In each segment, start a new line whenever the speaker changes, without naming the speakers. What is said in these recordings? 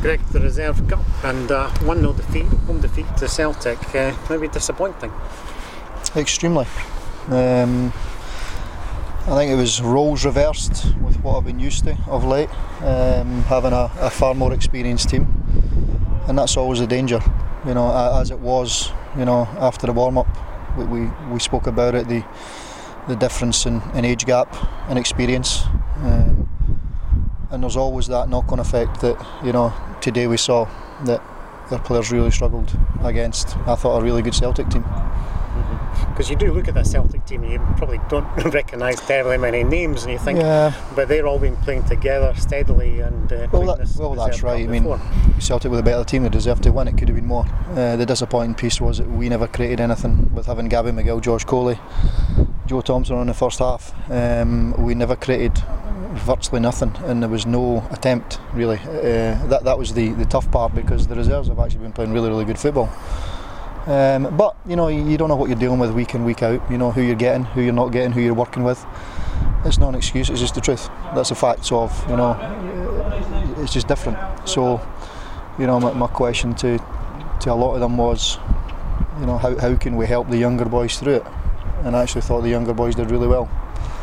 Greg, the Reserve Cup and 1-0 defeat, home defeat to Celtic, maybe disappointing?
Extremely. I think it was roles reversed with what I've been used to of late, having a far more experienced team, and that's always a danger. You know, as it was, you know, after the warm-up, we spoke about it, the difference in age gap and experience, and there's always that knock-on effect that, you know, today we saw that their players really struggled against, I thought, a really good Celtic team.
Because you do look at that Celtic team and you probably don't recognise terribly many names, and you think, but they're all been playing together steadily and
that's right. I mean, Celtic were the better team, they deserved to win. It could have been more. The disappointing piece was that we never created anything with having Gabby McGill, Josh Coley, Joe Thompson in the first half. We never created virtually nothing, and there was no attempt really. That was the tough part, because the reserves have actually been playing really, really good football. But you know, you don't know what you're dealing with week in, week out. You know who you're getting, who you're not getting, who you're working with. It's not an excuse, it's just the truth. That's the facts of, you know, it's just different. So, you know, my question to a lot of them was, you know, how can we help the younger boys through it? And I actually thought the younger boys did really well.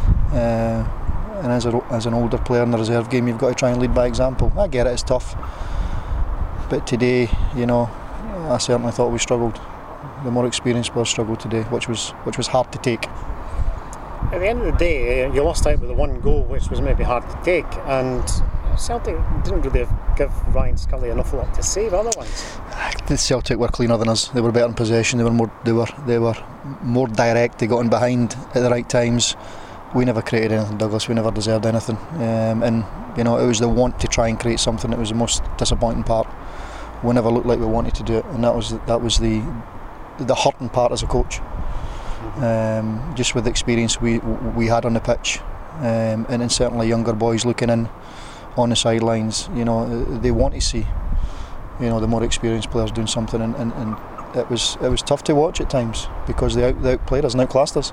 And as an older player in the reserve game, you've got to try and lead by example. I get it, it's tough. But today, you know, I certainly thought we struggled. The more experienced players struggled today, which was hard to take.
At the end of the day, you lost out with the one goal, which was maybe hard to take, and Celtic didn't really give Ryan Scully an awful lot to save otherwise.
The Celtic were cleaner than us. They were better in possession. They were more direct. They got in behind at the right times. We never created anything, Douglas. We never deserved anything. And you know, it was the want to try and create something that was the most disappointing part. We never looked like we wanted to do it, and that was the hurting part as a coach. Just with the experience we had on the pitch, and then certainly younger boys looking in on the sidelines, you know, they want to see, you know, the more experienced players doing something, and it was tough to watch at times, because they outplayed us and outclassed us.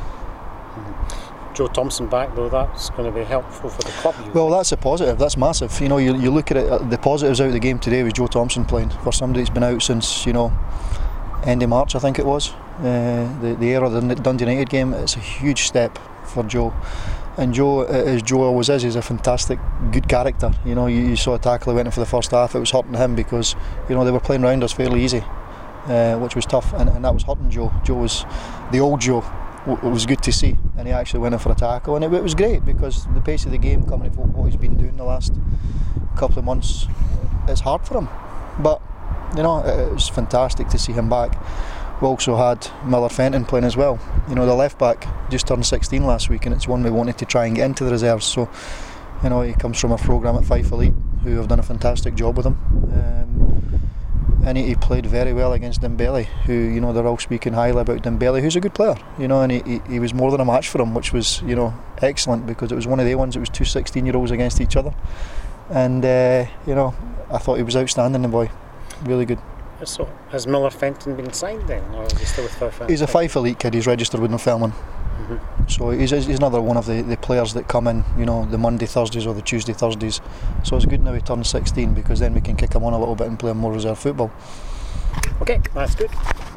Joe Thompson back, though, that's going to be helpful for the club.
Well, that's a positive, that's massive. You know, you look at it, the positives out of the game today was Joe Thompson playing. For somebody that's been out since, you know, end of March, I think it was, the era of the Dundee United game, it's a huge step for Joe. And Joe, as Joe always is, he's a fantastic, good character. You know, you saw a tackle he went in for the first half, it was hurting him because, you know, they were playing around us fairly easy, which was tough, and that was hurting Joe. Joe was the old Joe. It was good to see, and he actually went in for a tackle, and it was great, because the pace of the game coming from what he's been doing the last couple of months, it's hard for him, but you know, it was fantastic to see him back. We also had Miller Fenton playing as well. You know, the left back just turned 16 last week, and it's one we wanted to try and get into the reserves. So, you know, he comes from a programme at Fife Elite, who have done a fantastic job with him. And he played very well against Dembele, who, you know, they're all speaking highly about Dembele, who's a good player, you know, and he was more than a match for him, which was, you know, excellent, because it was one of the ones, it was two 16-year-olds against each other, and you know, I thought he was outstanding, the boy, really good.
So, has Miller Fenton been signed then, or is he still with Fife?
He's a Fife Elite kid, he's registered with Northumberland. So he's another one of the players that come in, you know, the Monday Thursdays or the Tuesday Thursdays. So it's good now he turned 16, because then we can kick him on a little bit and play him more reserve football.
Okay, that's good.